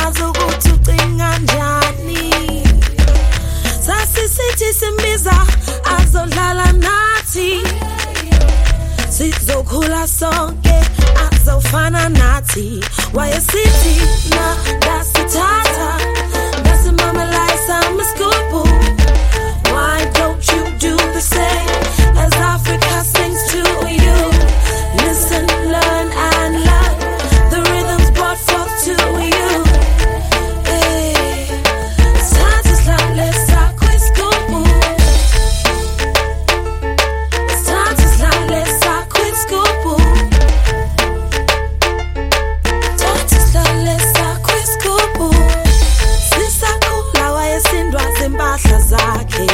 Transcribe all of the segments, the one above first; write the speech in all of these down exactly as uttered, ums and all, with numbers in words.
ngakwazi ukuthi ucinga njani. Sasisithi simbiza azodlala nathi, sizokhula sonke azofana nathi. Wayesithi na dasithatha, dasimamalisa maskupu. Why don't you do the same as Africa sings to you? Listen, learn and love the rhythms brought forth to you. Hey, Santa's like let's quit school. Santa's like let's quit school. Santa's like let's quit school. Sisakula wayesindwa zimpahla zakhe.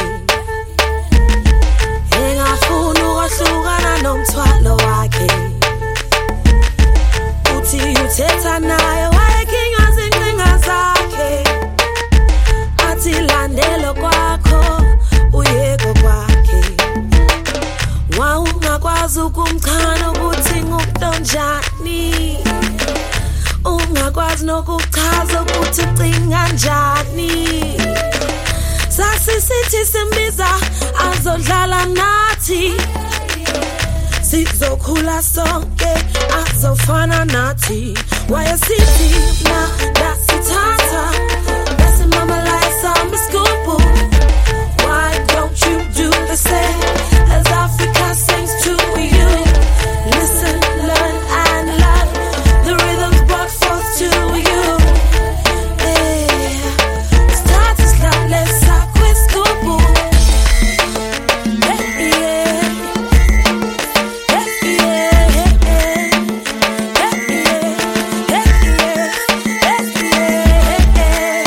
Engafuna ukwahlukana nomthwalo wakhe. Uthi uthetha naye wayekhingwa zincinga zakhe. Athi landelo kwakho uyeko kwakhe. Wawungakwazi ukumchana ukuthi ngumuntu njani. Ungakwazi nokuchaza ukuthi ucinga njani. Sasisithi simbiza azodlala nathi, sizokhula sonke azofana nathi. Wayesithi na dasithatha, dasimamalisa maskupu. Why don't you do the same as Africa sings to you? Listen, learn and love the rhythms brought forth to you. Hey, start to slap, let's quit school. Hey, yeah. Hey, yeah. Hey, yeah. Hey, yeah. Hey, yeah.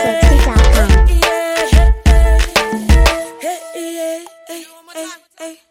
Hey, hey, hey.